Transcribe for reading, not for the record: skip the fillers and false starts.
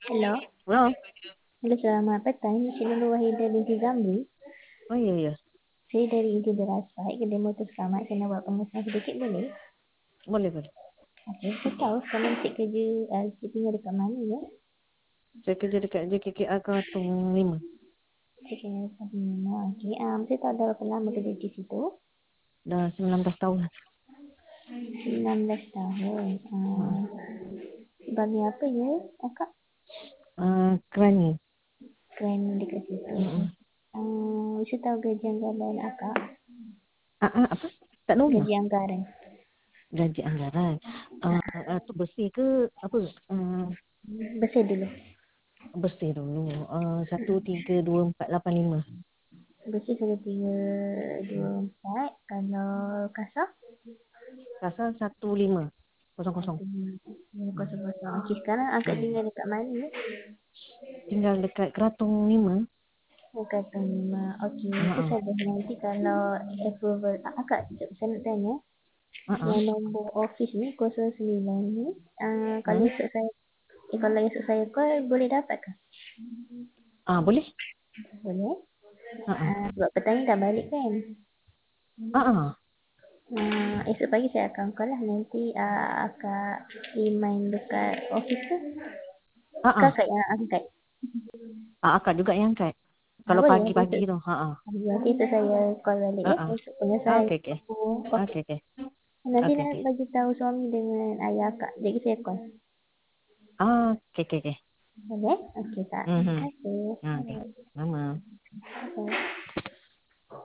Hello. Halo. Halo, selamat petang. Cik Nurul Wahidah binti Zamri. Oh iya iya. Saya dari Inti Derasai, Kedai Motor Selamat. Saya nak buat pengesahan sedikit boleh? Boleh boleh. Okey, saya tahu sekarang cik kerja, cik tinggal dekat mana ya? Saya kerja dekat JKKR Keratung 5. Cik tinggal dekat mana? Okey, saya tahu dah berapa lama kerja di situ? Dah 19 tahun. 19 tahun. Hmm. Sebagai apa ya, akak? Kerani. Keren dekat situ. Hmm. Saya tahu gaji anggaran akak. Apa? Tak normal. Gaji anggaran. Gaji anggaran. Tu bersih ke apa? Bersih dulu. Bersih dulu. 132485. Bersih 1324. Kalau kasar? Pasal 1500. Kosong kosong. Okey, sekarang akak Hmm. tinggal dekat mana ya? Tinggal dekat Keratung 5. Dekat Lima. Okey, Ha itu ah. saja. Nanti kalau approval akak, sekejap saya nak tanya. Ha ah. Yang nombor office ni 09 ni, kalau Hmm. esok saya kalau esok saya call boleh dapat ke? Boleh. Boleh. Ha ah. Sebab petang ni dah balik kan? Ha ah. Esok pagi saya akan call lah. Nanti akak remind dekat office tu. Ha ah. Kakak yang angkat. Akak juga yang angkat. Kalau Boleh nanti pagi-pagi esok. tu. Ha ah. Nanti esok saya call balik Ha ya. ah. Esok pengesahan. Okey okey. Okey. Okey okey. Nanti Okey nak okey. bagi tahu suami dengan ayah akak. Jadi saya call. Okey okey okey. Boleh? Okey tak? Terima Mhm. kasih. Okey. Mama. Okay.